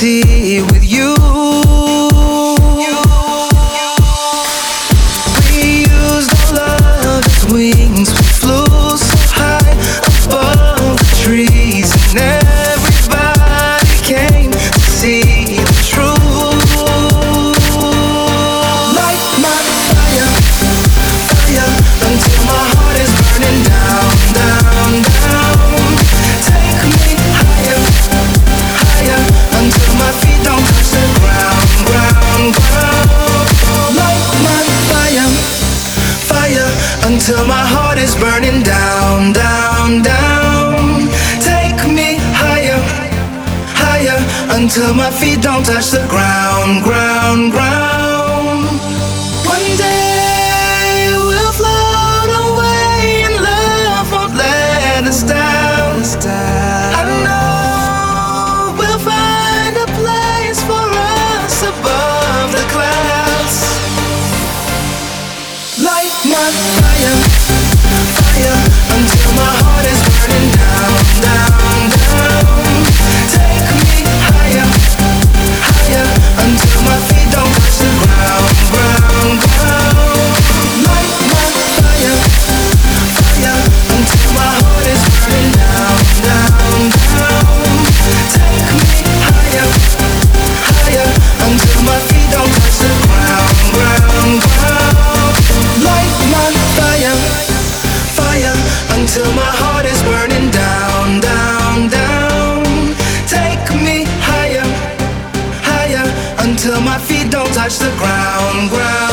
eternity with you. We used our love as wings. We flew so high above the trees, and everybody came to see the truth. Light my fire, fire, until my heart is burning down, down, down. Take me higher, higher, until my feet don't touch the ground, ground, ground. Light my fire, fire, until my heart is burning down, down, down. Take me higher, higher, until my feet don't touch the ground, ground, ground. One day we'll float away and love won't let us down. I know we'll find a place for us above the clouds. Light my fire, fire, until my heart is burning down, down, down. Take me higher, higher, until my feet don't touch the ground, ground, ground. Light my fire, fire, until my heart is burning down, down, down. Take me higher, higher, until my feet don't touch the ground, ground, ground. Light my fire, fire, until my heart is burning down, down, down. Take me higher, higher, until my feet don't touch the ground, ground.